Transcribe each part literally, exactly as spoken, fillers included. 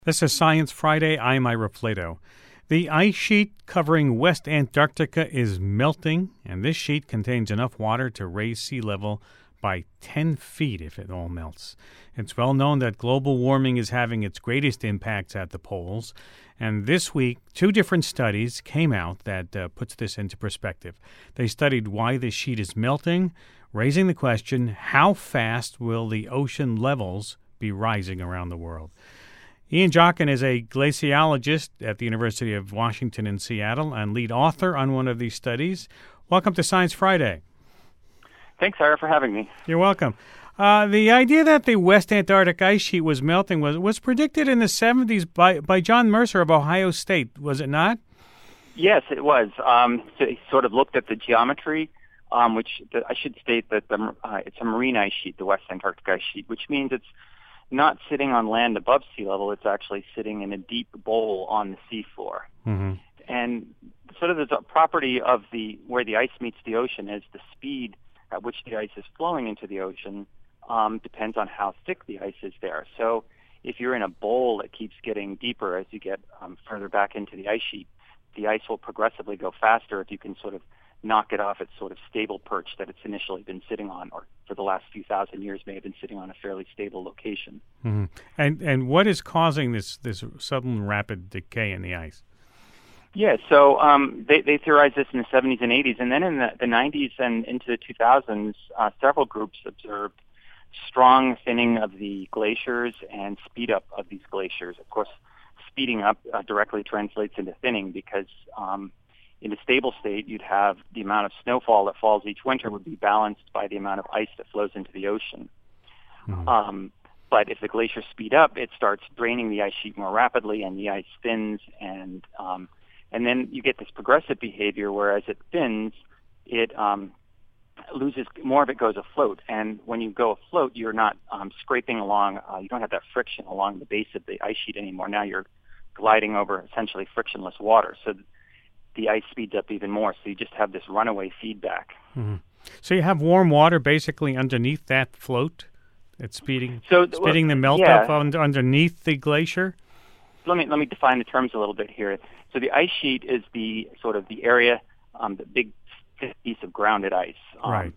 This is Science Friday. I'm Ira Flatow. The ice sheet covering West Antarctica is melting, and this sheet contains enough water to raise sea level by ten feet if it all melts. It's well known that global warming is having its greatest impacts at the poles, and this week, two different studies came out that uh, puts this into perspective. They studied why the sheet is melting, raising the question, how fast will the ocean levels be rising around the world? Ian Jockin is a glaciologist at the University of Washington in Seattle and lead author on one of these studies. Welcome to Science Friday. Thanks, Ira, for having me. You're welcome. Uh, the idea that the West Antarctic ice sheet was melting was, was predicted in the seventies by, by John Mercer of Ohio State, was it not? Yes, it was. Um, so he sort of looked at the geometry, um, which the, I should state that the, uh, it's a marine ice sheet, the West Antarctic ice sheet, which means it's not sitting on land above sea level. It's actually sitting in a deep bowl on the seafloor. Mm-hmm. And sort of the property of the where the ice meets the ocean is the speed at which the ice is flowing into the ocean um, depends on how thick the ice is there. So if you're in a bowl that keeps getting deeper as you get um, further back into the ice sheet, the ice will progressively go faster if you can sort of knock it off its sort of stable perch that it's initially been sitting on, or for the last few thousand years may have been sitting on a fairly stable location. Mm-hmm. And and what is causing this, this sudden rapid decay in the ice? Yeah, so um, they, they theorized this in the seventies and eighties, and then in the, the nineties and into the two thousands, uh, several groups observed strong thinning of the glaciers and speed up of these glaciers. Of course, speeding up uh, directly translates into thinning because um, in a stable state, you'd have the amount of snowfall that falls each winter would be balanced by the amount of ice that flows into the ocean. Mm-hmm. Um, but if the glaciers speed up, it starts draining the ice sheet more rapidly, and the ice thins, and um, and then you get this progressive behavior where as it thins, it um, loses, more of it goes afloat. And when you go afloat, you're not um, scraping along, uh, you don't have that friction along the base of the ice sheet anymore. Now you're gliding over essentially frictionless water. So the ice speeds up even more, so you just have this runaway feedback. Mm-hmm. So you have warm water basically underneath that float? It's speeding, so, speeding well, the melt yeah. up under, underneath the glacier? Let me let me define the terms a little bit here. So the ice sheet is the sort of the area, um, the big piece of grounded ice. Um, right.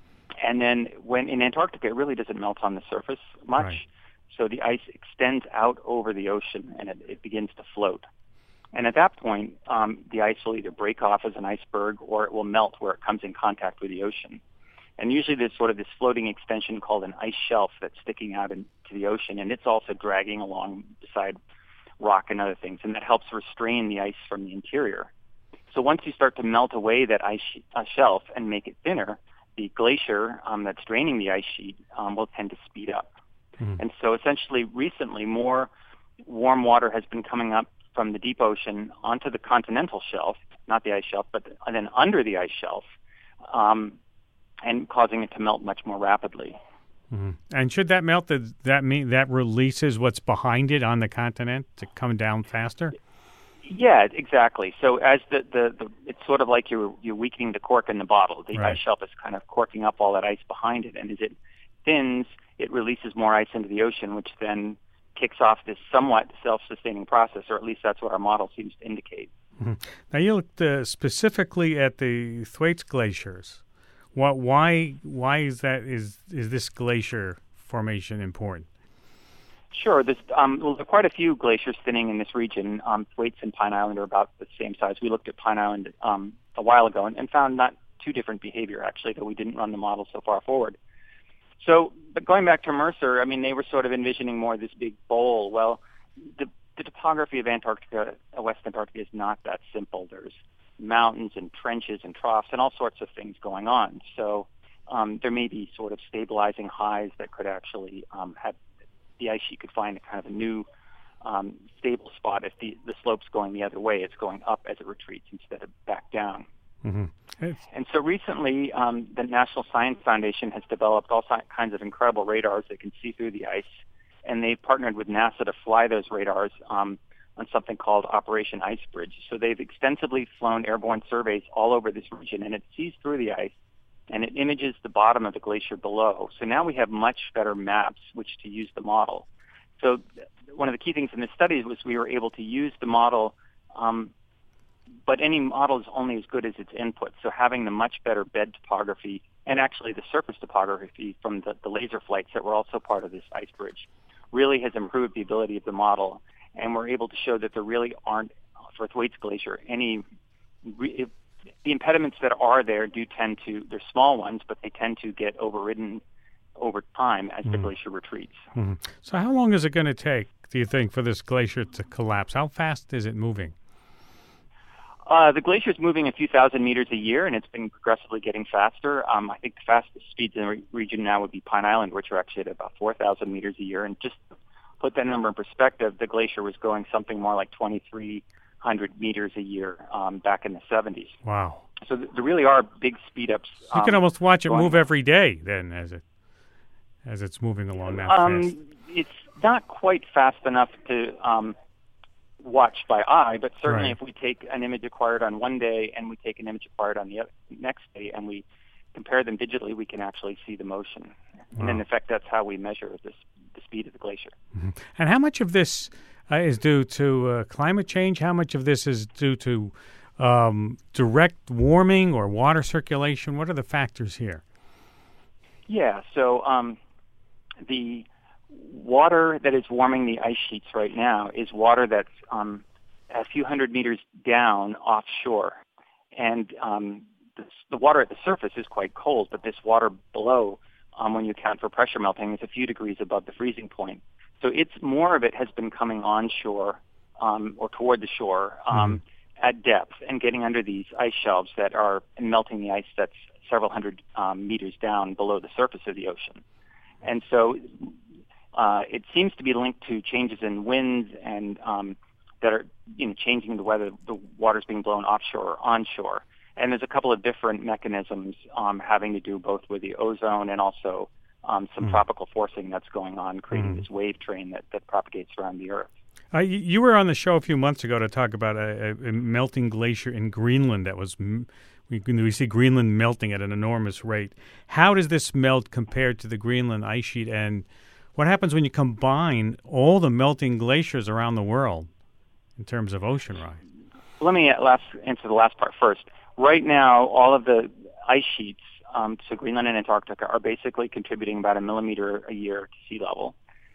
And then when in Antarctica, it really doesn't melt on the surface much. Right. So the ice extends out over the ocean, and it, it begins to float. And at that point, um, the ice will either break off as an iceberg or it will melt where it comes in contact with the ocean. And usually there's sort of this floating extension called an ice shelf that's sticking out into the ocean, and it's also dragging along beside rock and other things, and that helps restrain the ice from the interior. So once you start to melt away that ice sh- uh, shelf and make it thinner, the glacier um, that's draining the ice sheet um, will tend to speed up. Mm-hmm. And so essentially recently more warm water has been coming up from the deep ocean onto the continental shelf, not the ice shelf, but and then under the ice shelf, um, and causing it to melt much more rapidly. Mm-hmm. And should that melt, does that mean that releases what's behind it on the continent to come down faster? Yeah, exactly. So as the, the, the it's sort of like you're you're weakening the cork in the bottle. The right. ice shelf is kind of corking up all that ice behind it, and as it thins, it releases more ice into the ocean, which then kicks off this somewhat self-sustaining process, or at least that's what our model seems to indicate. Mm-hmm. Now, you looked uh, specifically at the Thwaites glaciers. What, why, why is that? Is is this glacier formation important? Sure. This, um, well, there are quite a few glaciers thinning in this region. Um, Thwaites and Pine Island are about the same size. We looked at Pine Island um, a while ago and, and found not too different behavior, actually, though we didn't run the model so far forward. So, but going back to Mercer, I mean, they were sort of envisioning more this big bowl. Well, the, the topography of Antarctica, uh, West Antarctica, is not that simple. There's mountains and trenches and troughs and all sorts of things going on. So um, there may be sort of stabilizing highs that could actually um, have the ice sheet could find a kind of a new um, stable spot if the, the slope's going the other way. It's going up as it retreats instead of back down. Mm-hmm. And so recently, um, the National Science Foundation has developed all si- kinds of incredible radars that can see through the ice, and they've partnered with NASA to fly those radars um, on something called Operation Ice Bridge. So they've extensively flown airborne surveys all over this region, and it sees through the ice, and it images the bottom of the glacier below. So now we have much better maps which to use the model. So one of the key things in this study was we were able to use the model, um, but any model is only as good as its input. So having the much better bed topography and actually the surface topography from the, the laser flights that were also part of this ice bridge really has improved the ability of the model. And we're able to show that there really aren't, for Thwaites Glacier, any re- the impediments that are there do tend to, they're small ones, but they tend to get overridden over time as mm. the glacier retreats. Mm-hmm. So how long is it going to take, do you think, for this glacier to collapse? How fast is it moving? Uh, the glacier is moving a few thousand meters a year, and it's been progressively getting faster. Um, I think the fastest speeds in the re- region now would be Pine Island, which are actually at about four thousand meters a year. And just to put that number in perspective, the glacier was going something more like twenty-three hundred meters a year um, back in the seventies. Wow. So th- there really are big speed-ups. So you can um, almost watch it going. move every day then as it as it's moving along that um, fast. It's not quite fast enough to um, watch by eye, but certainly Right. if we take an image acquired on one day and we take an image acquired on the other, next day and we compare them digitally, we can actually see the motion. Wow. And in effect, that's how we measure this, the speed of the glacier. Mm-hmm. And how much of this uh, is due to uh, climate change? How much of this is due to um, direct warming or water circulation? What are the factors here? Yeah, so um, the water that is warming the ice sheets right now is water that's um, a few hundred meters down offshore. And um, the, the water at the surface is quite cold, but this water below, um, when you account for pressure melting, is a few degrees above the freezing point. So it's more of it has been coming onshore um, or toward the shore um, mm-hmm. at depth and getting under these ice shelves that are melting the ice that's several hundred um, meters down below the surface of the ocean. And so uh, it seems to be linked to changes in winds and um, that are you know, changing the weather, the water's being blown offshore or onshore. And there's a couple of different mechanisms um, having to do both with the ozone and also um, some mm. tropical forcing that's going on, creating mm. this wave train that, that propagates around the Earth. Uh, you, you were on the show a few months ago to talk about a, a melting glacier in Greenland that was... We, we see Greenland melting at an enormous rate. How does this melt compared to the Greenland ice sheet, and what happens when you combine all the melting glaciers around the world in terms of ocean rise? Let me last answer the last part first. Right now, all of the ice sheets, um, so Greenland and Antarctica, are basically contributing about a millimeter a year to sea level.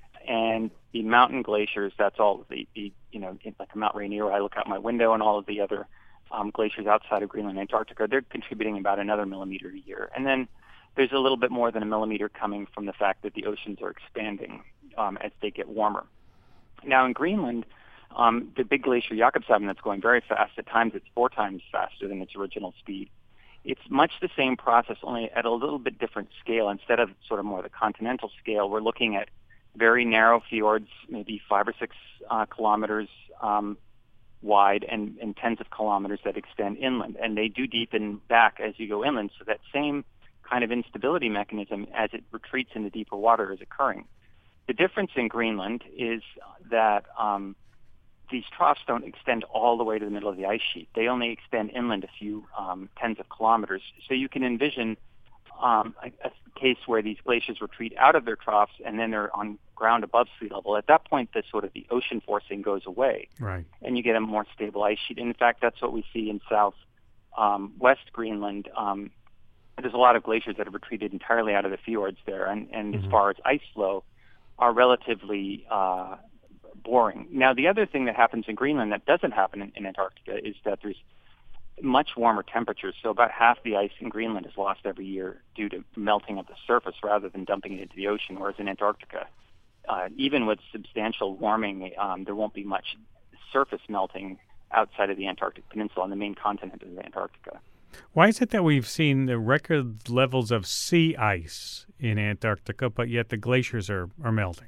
And the mountain glaciers, that's all the, the you know, like Mount Rainier, I look out my window, and all of the other Um, glaciers outside of Greenland and Antarctica, they're contributing about another millimeter a year. And then there's a little bit more than a millimeter coming from the fact that the oceans are expanding um, as they get warmer. Now in Greenland, um, the big glacier Jakobshavn that's going very fast, at times it's four times faster than its original speed. It's much the same process, only at a little bit different scale. Instead of sort of more the continental scale, we're looking at very narrow fjords, maybe five or six uh, kilometers um, wide and, and tens of kilometers that extend inland. And they do deepen back as you go inland, so that same kind of instability mechanism as it retreats into deeper water is occurring. The difference in Greenland is that um, these troughs don't extend all the way to the middle of the ice sheet. They only extend inland a few um, tens of kilometers. So you can envision um, a, a case where these glaciers retreat out of their troughs and then they're on ground above sea level. At that point, the sort of the ocean forcing goes away, right, and you get a more stable ice sheet. In fact, that's what we see in south um, west Greenland. Um, there's a lot of glaciers that have retreated entirely out of the fjords there, and, and mm-hmm. as far as ice flow, are relatively uh, boring. Now, the other thing that happens in Greenland that doesn't happen in, in Antarctica is that there's much warmer temperatures. So about half the ice in Greenland is lost every year due to melting of the surface rather than dumping it into the ocean, whereas in Antarctica, uh, even with substantial warming, um, there won't be much surface melting outside of the Antarctic Peninsula on the main continent of Antarctica. Why is it that we've seen the record levels of sea ice in Antarctica, but yet the glaciers are, are melting?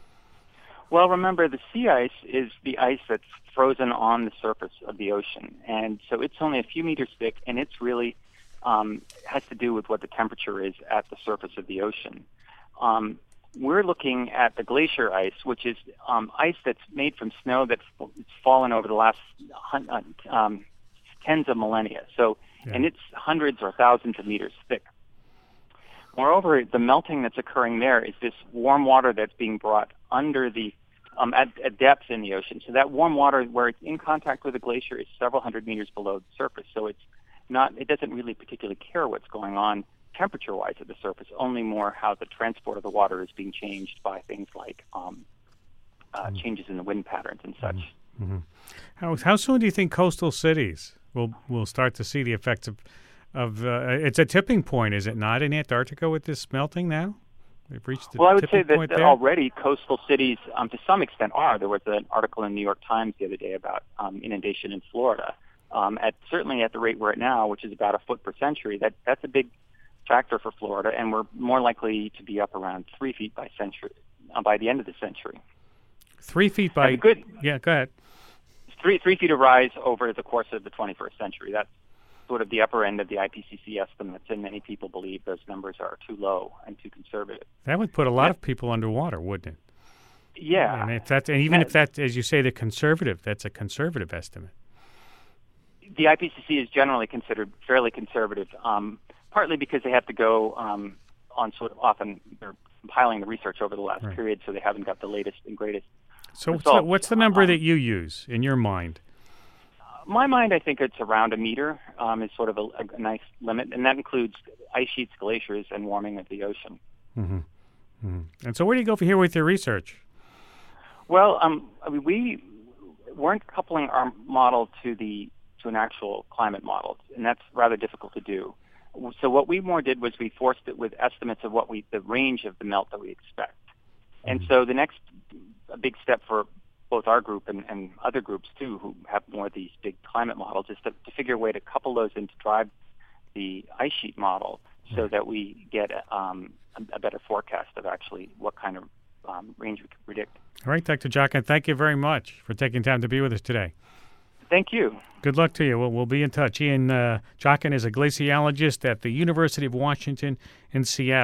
Well, remember, the sea ice is the ice that's frozen on the surface of the ocean. And so it's only a few meters thick, and it's really um, has to do with what the temperature is at the surface of the ocean. Um, we're looking at the glacier ice, which is um, ice that's made from snow that's fallen over the last um, tens of millennia. So, yeah. And it's hundreds or thousands of meters thick. Moreover, the melting that's occurring there is this warm water that's being brought under the um, at, at depth in the ocean. So that warm water, where it's in contact with a glacier, is several hundred meters below the surface. So it's not, it doesn't really particularly care what's going on temperature-wise at the surface, only more how the transport of the water is being changed by things like um, uh, mm-hmm. changes in the wind patterns and such. Mm-hmm. How how soon do you think coastal cities will will start to see the effects of of? Uh, it's a tipping point, is it not, in Antarctica with this melting now? We've reached the well, I would tipping say that, point that there? already coastal cities, um, to some extent, are. There was an article in the New York Times the other day about um, inundation in Florida. Um, at certainly at the rate we're at now, which is about a foot per century, that that's a big factor for Florida, and we're more likely to be up around three feet by century uh, by the end of the century. Three feet by good. Yeah, go ahead. Three three feet of rise over the course of the twenty-first century. That's sort of the upper end of the I P C C estimates, and many people believe those numbers are too low and too conservative. That would put a lot yeah. of people underwater, wouldn't it? Yeah. And if that's and even if that, as you say, the conservative, that's a conservative estimate. The I P C C is generally considered fairly conservative, um, partly because they have to go um, on sort of often they're compiling the research over the last right. period, so they haven't got the latest and greatest. So what's results. the, what's the number um, that you use in your mind? My mind, I think it's around a meter um, is sort of a, a nice limit, and that includes ice sheets, glaciers, and warming of the ocean. Mm-hmm. Mm-hmm. And so where do you go from here with your research? Well, um, I mean, we weren't coupling our model to the to an actual climate model, and that's rather difficult to do. So what we more did was we forced it with estimates of what we the range of the melt that we expect. Mm-hmm. And so the next a big step for both our group and, and other groups too who have more of these big climate models is to, to figure a way to couple those in to drive the ice sheet model so mm-hmm. that we get um, a, a better forecast of actually what kind of um, range we can predict. All right, Doctor Jotkin, thank you very much for taking time to be with us today. Thank you. Good luck to you. We'll, we'll be in touch. Ian uh, Jotkin is a glaciologist at the University of Washington in Seattle.